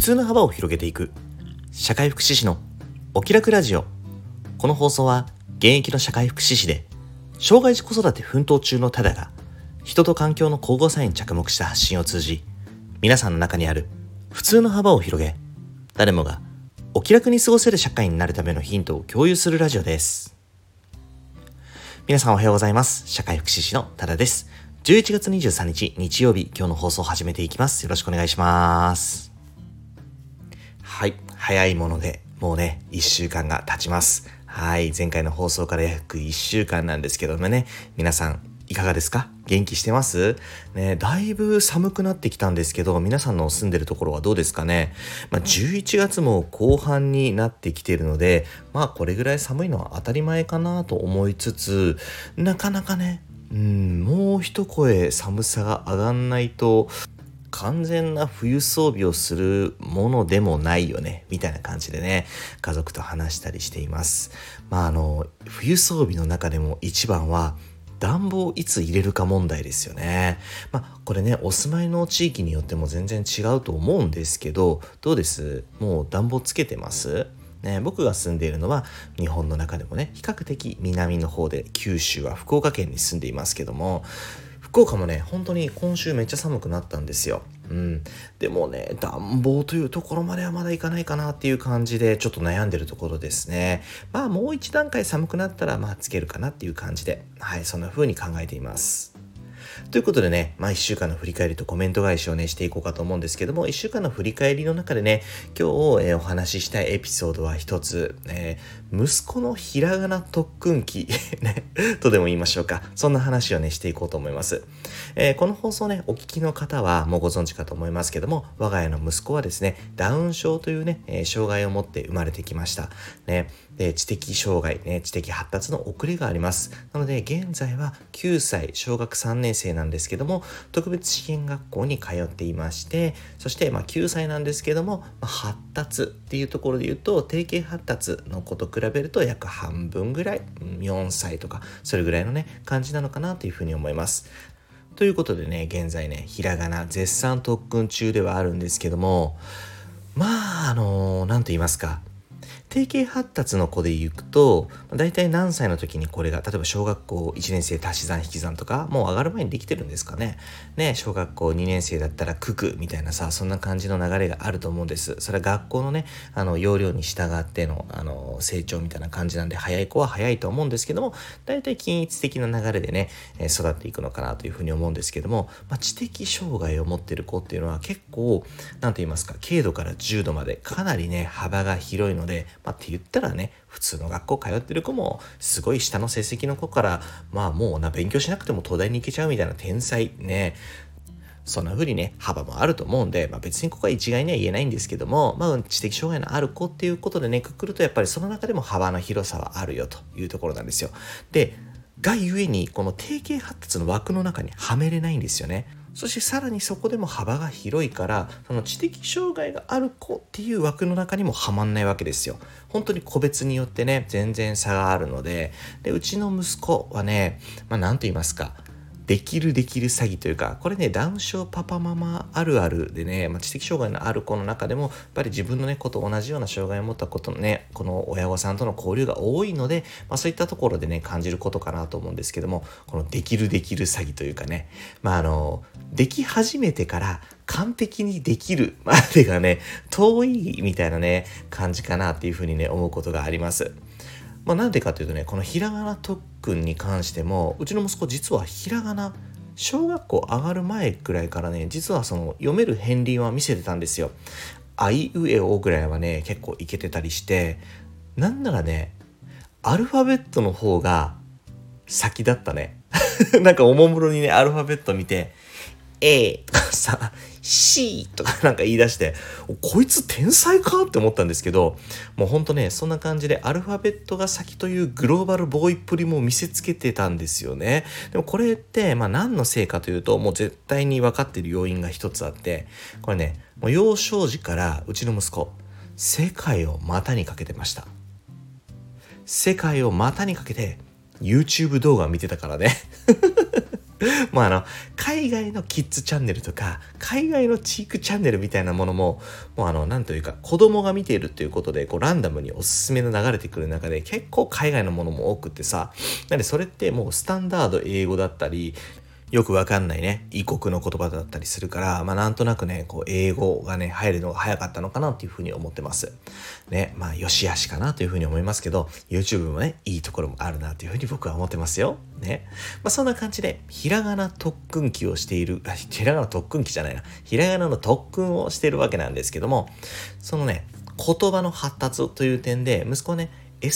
通の幅を広げていく社会福祉士のお気楽ラジオ。この放送は現役の社会福祉士で障害児子育て奮闘中のタダが人と環境の交互作用に着目した発信を通じ、皆さんの中にある普通の幅を広げ、誰もがお気楽に過ごせる社会になるためのヒントを共有するラジオです。皆さんおはようございます。社会福祉士のタダです。11月23日日曜日、今日の放送を始めていきます。よろしくお願いします。はい、早いものでもうね1週間が経ちます。はい、前回の放送から約1週間なんですけどもね、皆さんいかがですか？元気してますね。だいぶ寒くなってきたんですけど、皆さんの住んでるところはどうですかね。11月も後半になってきているので、これぐらい寒いのは当たり前かなと思いつつ、なかなかねもう一声寒さが上がんないと完全な冬装備をするものでもないよねみたいな感じでね、家族と話したりしています。冬装備の中でも一番は暖房いつ入れるか問題ですよね。これね、お住まいの地域によっても全然違うと思うんですけど、どうです？もう暖房つけてますね。僕が住んでいるのは日本の中でもね、比較的南の方で、九州は福岡県に住んでいますけども、福岡もね、本当に今週めっちゃ寒くなったんですよ。でもね、暖房というところまではまだいかないかなっていう感じで、ちょっと悩んでるところですね。もう一段階寒くなったらつけるかなっていう感じで、そんな風に考えています。ということでね、1週間の振り返りとコメント返しをねしていこうかと思うんですけども、1週間の振り返りの中でね、今日、お話ししたいエピソードは一つ、息子のひらがな特訓記ねとでも言いましょうか。そんな話をねしていこうと思います。この放送ね、お聞きの方はもうご存知かと思いますけども、我が家の息子はですね、ダウン症というね、障害を持って生まれてきましたね。で、知的障害ね、知的発達の遅れがあります。なので現在は9歳、小学3年生なんですけども、特別支援学校に通っていまして、そして9歳なんですけども、発達っていうところで言うと、定型発達の子と比べると約半分ぐらい、4歳とかそれぐらいのね感じなのかなというふうに思います。ということでね、現在ね、ひらがな絶賛特訓中ではあるんですけども、なんと言いますか、定型発達の子で行くと、だいたい何歳の時にこれが、例えば小学校1年生足し算引き算とか、もう上がる前にできてるんですかね。小学校2年生だったら九九みたいなさ、そんな感じの流れがあると思うんです。それは学校のね、要領に従っての、成長みたいな感じなんで、早い子は早いと思うんですけども、だいたい均一的な流れでね、育っていくのかなというふうに思うんですけども、知的障害を持っている子っていうのは結構、なんと言いますか、軽度から重度までかなりね、幅が広いので、って言ったらね、普通の学校通ってる子もすごい下の成績の子から、もう勉強しなくても東大に行けちゃうみたいな天才ね、そんな風にね幅もあると思うんで、別にここは一概には言えないんですけども、知的障害のある子っていうことでねくくると、やっぱりその中でも幅の広さはあるよというところなんですよ。で、がゆえにこの定型発達の枠の中にはめれないんですよね。そしてさらにそこでも幅が広いから、その知的障害がある子っていう枠の中にもはまんないわけですよ。本当に個別によってね全然差があるので、うちの息子はね、なんと言いますか、できる詐欺というか、これね、ダウン症パパママあるあるでね、知的障害のある子の中でもやっぱり自分のね子と同じような障害を持った子とね、この親御さんとの交流が多いので、そういったところでね感じることかなと思うんですけども、このできる詐欺というかね、でき始めてから完璧にできるまでがね遠いみたいなね感じかなっていうふうにね思うことがあります。なんでかというとね、このひらがな特訓に関しても、うちの息子実はひらがな小学校上がる前くらいからね、実はその読める片鱗は見せてたんですよ。あいうえおぐらいはね結構いけてたりして、なんならねアルファベットの方が先だったねなんかおもむろにねアルファベット見て A とかさ C とかなんか言い出して、こいつ天才かって思ったんですけど、もうほんとねそんな感じでアルファベットが先というグローバルボーイっぷりも見せつけてたんですよね。でもこれって何のせいかというと、もう絶対に分かっている要因が一つあって、これね、もう幼少時からうちの息子世界を股にかけてました。世界を股にかけて YouTube 動画を見てたからね海外のキッズチャンネルとか海外のチークチャンネルみたいなものもなんというか子供が見ているっていうことでランダムにおすすめの流れてくる中で結構海外のものも多くってさ、なんでそれってもうスタンダード英語だったりよくわかんないね異国の言葉だったりするから、なんとなくね英語がね入るのが早かったのかなっていうふうに思ってますね。よしあしかなというふうに思いますけど、 YouTube もねいいところもあるなというふうに僕は思ってますよね。そんな感じでひらがな特訓記をしているひらがな特訓記じゃないなひらがなの特訓をしているわけなんですけども、そのね言葉の発達という点で息子はね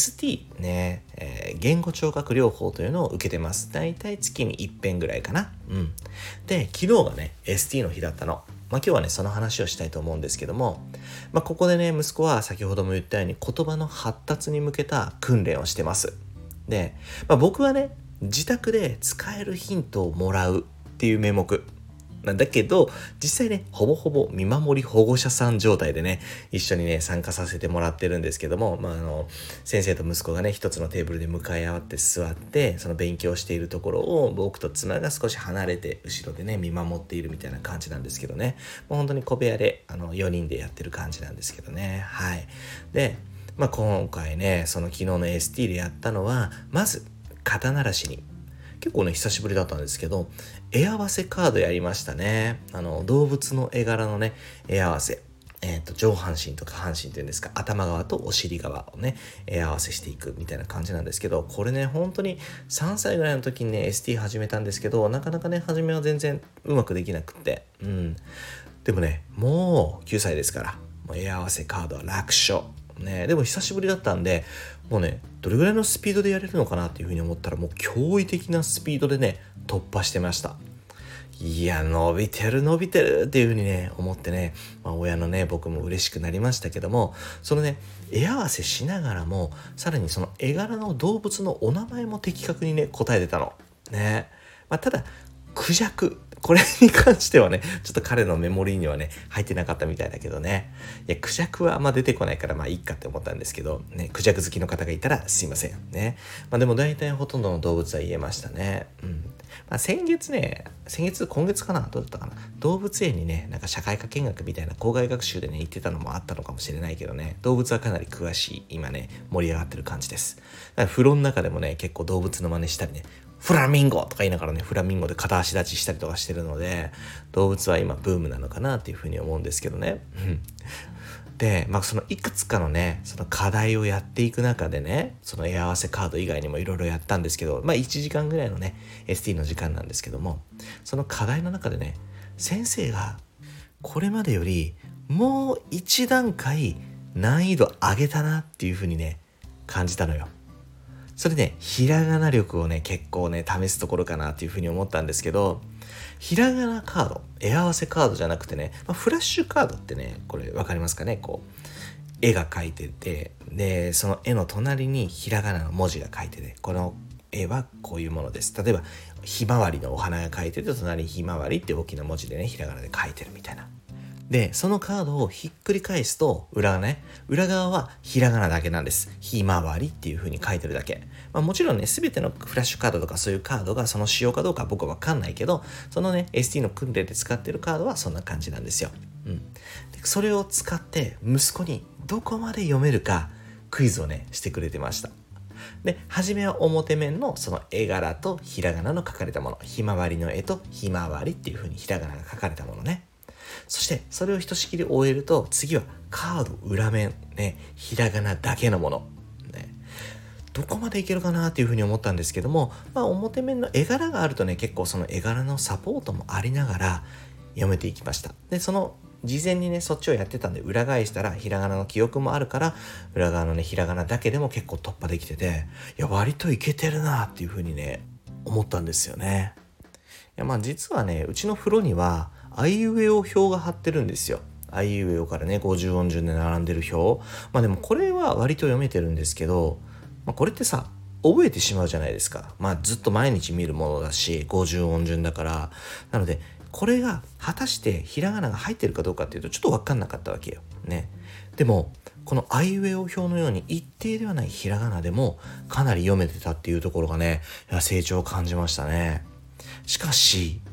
ST ね、言語聴覚療法というのを受けてます。だいたい月に1遍ぐらいかな。で、昨日がね ST の日だったの。今日はねその話をしたいと思うんですけども、ここでね息子は先ほども言ったように言葉の発達に向けた訓練をしてます。で、僕はね自宅で使えるヒントをもらうっていう名目なんだけど、実際ねほぼほぼ見守り保護者さん状態でね一緒にね参加させてもらってるんですけども、先生と息子がね一つのテーブルで向かい合って座ってその勉強しているところを僕と妻が少し離れて後ろでね見守っているみたいな感じなんですけどね、もう本当に小部屋で4人でやってる感じなんですけどね。はいで、今回ねその昨日の ST でやったのは、まず肩慣らしに結構ね久しぶりだったんですけど絵合わせカードやりましたね。動物の絵柄のね絵合わせ、上半身とか下半身っていうんですか、頭側とお尻側をね絵合わせしていくみたいな感じなんですけど、これね本当に3歳ぐらいの時にね ST 始めたんですけど、なかなかね初めは全然うまくできなくってでもねもう9歳ですから、もう絵合わせカードは楽勝ね。でも久しぶりだったんでもうねどれぐらいのスピードでやれるのかなっていうふうに思ったら、もう驚異的なスピードでね突破してました。いや伸びてるっていうふうにね思ってね、親のね僕も嬉しくなりましたけども、そのね絵合わせしながらもさらにその絵柄の動物のお名前も的確にね答えてたのね。ただクジャクこれに関してはねちょっと彼のメモリーにはね入ってなかったみたいだけどね、いやクジャクはあんま出てこないからいいかって思ったんですけどね、クジャク好きの方がいたらすいませんね。でも大体ほとんどの動物は言えましたね。今月かなどうだったかな、動物園にねなんか社会科見学みたいな校外学習でね行ってたのもあったのかもしれないけどね、動物はかなり詳しい今ね盛り上がってる感じです。だから風呂の中でもね結構動物の真似したりね、フラミンゴとか言いながらねフラミンゴで片足立ちしたりとかしてるので、動物は今ブームなのかなっていうふうに思うんですけどね。で、そのいくつかのねその課題をやっていく中でね、その絵合わせカード以外にもいろいろやったんですけど、1時間ぐらいのね ST の時間なんですけども、その課題の中でね先生がこれまでよりもう一段階難易度上げたなっていうふうにね感じたのよ。それねひらがな力をね結構ね試すところかなっていうふうに思ったんですけど、ひらがなカード、絵合わせカードじゃなくてね、フラッシュカードってね、これわかりますかね、絵が描いてて、でその絵の隣にひらがなの文字が書いてて、この絵はこういうものです。例えばひまわりのお花が描いてて、隣にひまわりって大きな文字でねひらがなで書いてるみたいな。でそのカードをひっくり返すと裏側はひらがなだけなんです。ひまわりっていう風に書いてるだけ。もちろんね全てのフラッシュカードとかそういうカードがその仕様かどうかは僕は分かんないけど、そのね ST の訓練で使ってるカードはそんな感じなんですよ。でそれを使って息子にどこまで読めるかクイズをねしてくれてました。で初めは表面のその絵柄とひらがなの書かれたもの、ひまわりの絵とひまわりっていう風にひらがなが書かれたものね。そしてそれをひとしきり終えると次はカード裏面ね、ひらがなだけのもの、ね、どこまでいけるかなっていうふうに思ったんですけども、表面の絵柄があるとね結構その絵柄のサポートもありながら読めていきました。でその事前にねそっちをやってたんで裏返したらひらがなの記憶もあるから裏側のねひらがなだけでも結構突破できてて、いや割といけてるなっていうふうにね思ったんですよね。いや実はねうちの風呂にはあいうえお表が貼ってるんですよ。あいうえおからね50音順で並んでる表。でもこれは割と読めてるんですけど、これってさ覚えてしまうじゃないですか。ずっと毎日見るものだし50音順だから。なのでこれが果たしてひらがなが入ってるかどうかっていうとちょっと分かんなかったわけよね。でもこのあいうえお表のように一定ではないひらがなでもかなり読めてたっていうところがね、成長を感じましたね。しかし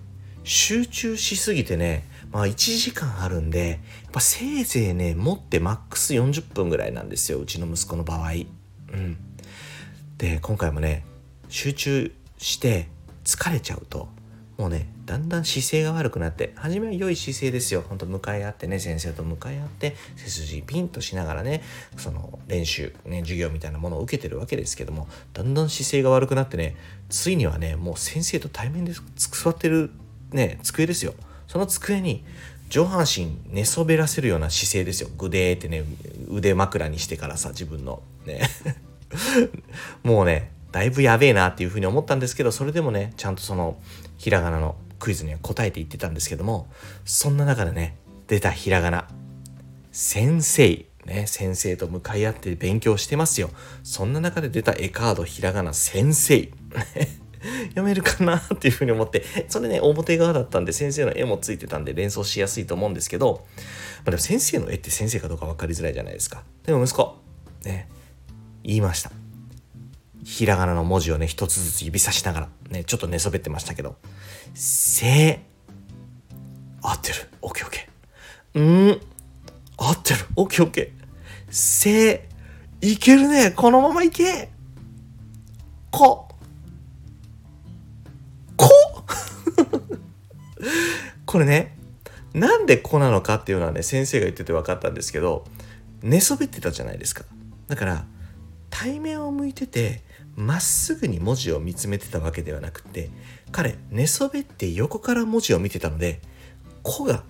集中しすぎてね、1時間あるんで、やっぱせいぜいね、持ってマックス40分ぐらいなんですよ、うちの息子の場合。で、今回もね、集中して疲れちゃうと、もうね、だんだん姿勢が悪くなって、初めは良い姿勢ですよ。ほんと向かい合ってね、先生と向かい合って、背筋ピンとしながらね、その練習、ね、授業みたいなものを受けてるわけですけども、だんだん姿勢が悪くなってね、ついにはね、もう先生と対面で座ってるね、机ですよ。その机に上半身寝そべらせるような姿勢ですよ。ぐでーってね、腕枕にしてからさ、自分のね。もうね、だいぶやべえなっていうふうに思ったんですけど、それでもね、ちゃんとそのひらがなのクイズには答えていってたんですけども、そんな中でね、出たひらがな、先生ね、先生と向かい合って勉強してますよ。そんな中で出た絵カードひらがな先生読めるかなっていうふうに思って、それね、表側だったんで先生の絵もついてたんで連想しやすいと思うんですけど、でも先生の絵って先生かどうか分かりづらいじゃないですか。でも息子ね、言いました。ひらがなの文字をね、一つずつ指さしながらね、ちょっと寝そべってましたけど、合ってる、オッケーオッケー、合ってる、オッケーオッケー、いけるね、このままいけ、ここれね、なんでこなのかっていうのはね、先生が言ってて分かったんですけど、寝そべってたじゃないですか。だから対面を向いててまっすぐに文字を見つめてたわけではなくて、彼寝そべって横から文字を見てたので、こが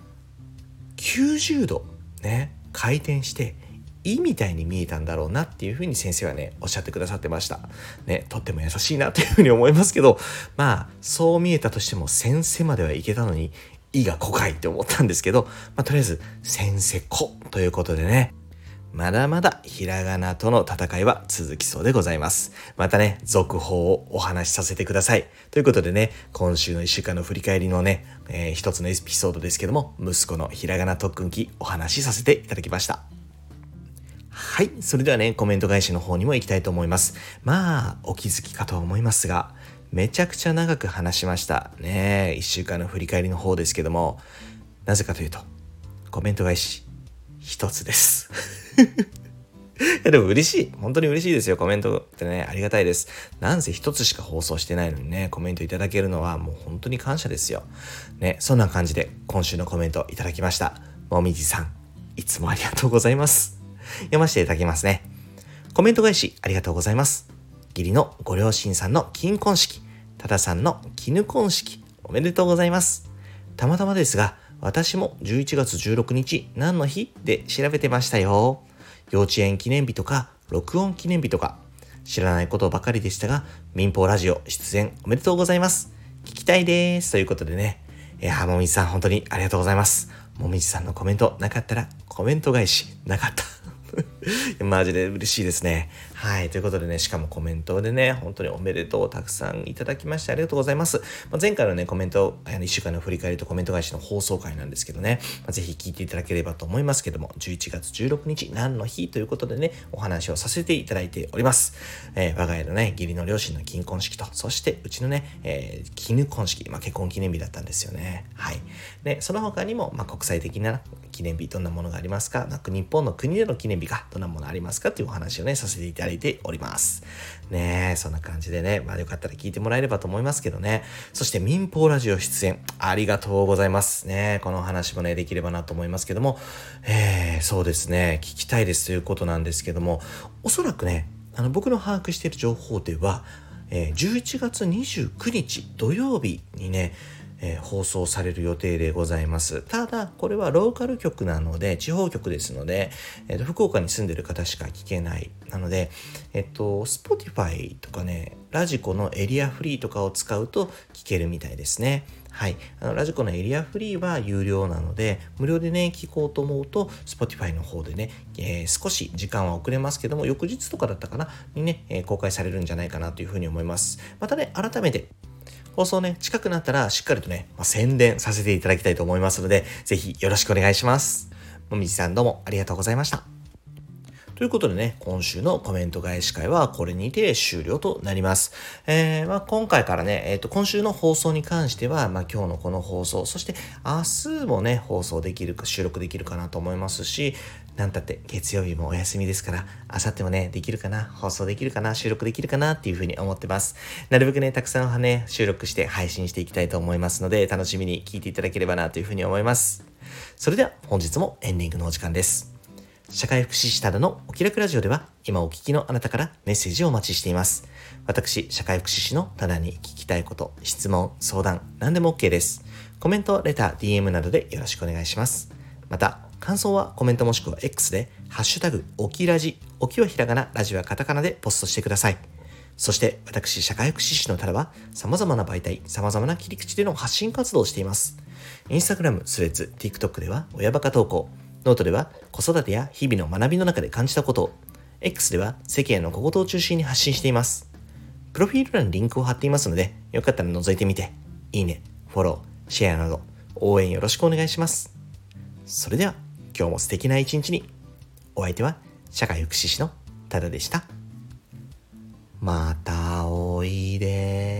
90度ね、回転していみたいに見えたんだろうなっていうふうに先生はね、おっしゃってくださってましたね。とっても優しいなというふうに思いますけど、そう見えたとしても先生まではいけたのに、いがこかいって思ったんですけど、とりあえず先生こということでね、まだまだひらがなとの戦いは続きそうでございます。またね、続報をお話しさせてください。ということでね、今週の1週間の振り返りのね、一つのエピソードですけども、息子のひらがな特訓記お話しさせていただきました。はい、それではね、コメント返しの方にも行きたいと思います。お気づきかと思いますが、めちゃくちゃ長く話しましたね。1週間の振り返りの方ですけども、なぜかというと、コメント返し一つですでも嬉しい、本当に嬉しいですよ。コメントってね、ありがたいです。なんせ一つしか放送してないのにね、コメントいただけるのはもう本当に感謝ですよね。そんな感じで今週のコメントいただきました。もみじさん、いつもありがとうございます。読ませていただきますね。コメント返しありがとうございます。義理のご両親さんの金婚式、多田さんの絹婚式、おめでとうございます。たまたまですが、私も11月16日何の日で調べてましたよ。幼稚園記念日とか録音記念日とか知らないことばかりでしたが、民放ラジオ出演おめでとうございます。聞きたいですということでね、もみじさん本当にありがとうございます。もみじさんのコメントなかったらコメント返しなかったマジで嬉しいですね。はい。ということでね、しかもコメントでね、本当におめでとうたくさんいただきましてありがとうございます。前回のね、コメント、1週間の振り返りとコメント返しの放送回なんですけどね、ぜひ聞いていただければと思いますけども、11月16日何の日ということでね、お話をさせていただいております。我が家のね、義理の両親の金婚式と、そしてうちのね、絹婚式、結婚記念日だったんですよね。はい。で、その他にも、国際的な記念日、どんなものがありますか？日本の国での記念日がどんなものありますかっていうお話をね、させていただいております。ねえ、そんな感じでね、よかったら聞いてもらえればと思いますけどね。そして民放ラジオ出演、ありがとうございますね。この話もね、できればなと思いますけども、そうですね、聞きたいですということなんですけども、おそらくね、僕の把握している情報では、11月29日土曜日にね、放送される予定でございます。ただこれはローカル局なので、地方局ですので、福岡に住んでる方しか聞けない。なので、Spotify とかね、ラジコのエリアフリーとかを使うと聞けるみたいですね。はい。ラジコのエリアフリーは有料なので、無料でね、聞こうと思うと、Spotify の方でね、少し時間は遅れますけども、翌日とかだったかなにね、公開されるんじゃないかなというふうに思います。またね、改めて、放送ね、近くなったらしっかりとね、宣伝させていただきたいと思いますので、ぜひよろしくお願いします。もみじさんどうもありがとうございました。 ということでね、今週のコメント返し会はこれにて終了となります。今回からね、今週の放送に関しては、今日のこの放送、そして明日もね、放送できるか、収録できるかなと思いますし、なんたって月曜日もお休みですから、明後日もね、できるかな、放送できるかな、収録できるかなっていうふうに思ってます。なるべくね、たくさんね、収録して配信していきたいと思いますので、楽しみに聞いていただければなというふうに思います。それでは本日もエンディングのお時間です。社会福祉士ただのお気楽ラジオでは、今お聞きのあなたからメッセージをお待ちしています。私、社会福祉士のただに聞きたいこと、質問、相談、何でも OK です。コメント、レター、DM などでよろしくお願いします。また、感想はコメントもしくは X で、ハッシュタグ、おきラジ、おきはひらがな、ラジはカタカナでポストしてください。そして私、社会福祉士のタラは様々な媒体、様々な切り口での発信活動をしています。インスタグラム、スレッズ、TikTok では親バカ投稿、ノートでは子育てや日々の学びの中で感じたことを、X では世間の小言を中心に発信しています。プロフィール欄にリンクを貼っていますので、よかったら覗いてみて、いいね、フォロー、シェアなど応援よろしくお願いします。それでは今日も素敵な一日に。お相手は社会福祉士のタダでした。またおいで。